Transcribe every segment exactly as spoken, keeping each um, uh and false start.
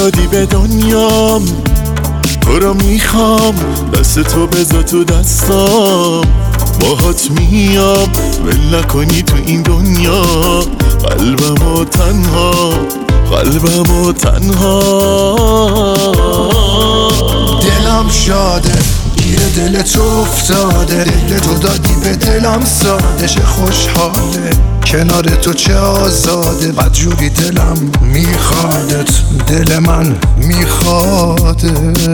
دادی به دنیام، تو رو میخوام، دست تو بذار تو دستام، باهات میام ول نکنی تو این دنیا. قلبمو تنها، قلبمو تنها. دلم شاده گیر دل تو افتاده، دل تو دادی به دلم ساده. چه خوشحاله کنار تو چه آزاده، بدجوری دلم میخوادت، دل من میخواده.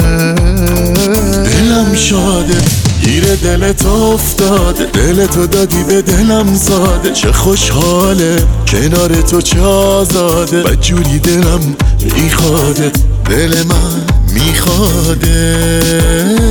دلم شاده گیر دل تو افتاده، دل تو دادی به دلم زاده. چه خوشحاله کنار تو چه آزاده، بدجوری دلم میخوادت، دل من میخوادت.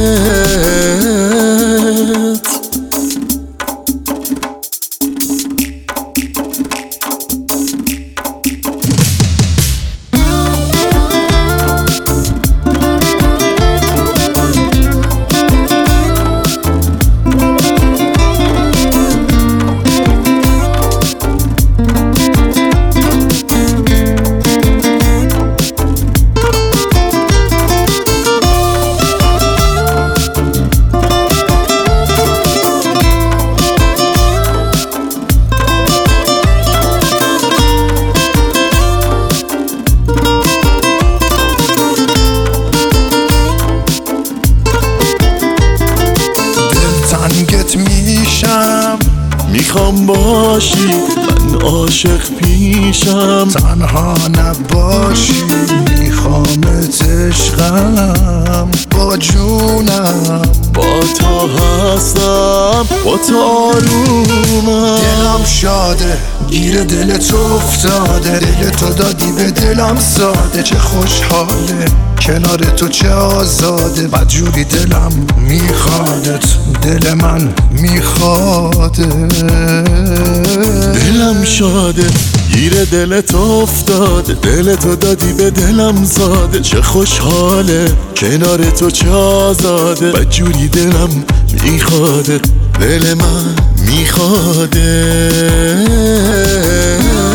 تنگت میشم، میخوام باشی، من عاشق پیشم. تنها نباشی، میخوامت عشقم، با جونم با تو هستم، با تو آرومم. دلم شاده گیر دل تو افتاده، دل تو دادی به دلم ساده. چه خوشحاله کنار تو چه آزاده، بدجوری دلم میخوادت، دل من میخواده. دلم شاده گیر دل تو افتاده، دل تو دادی به دلم زاده. چه خوشحاله کنار تو چه آزاده، بدجوری دلم میخواده، دل من میخواده.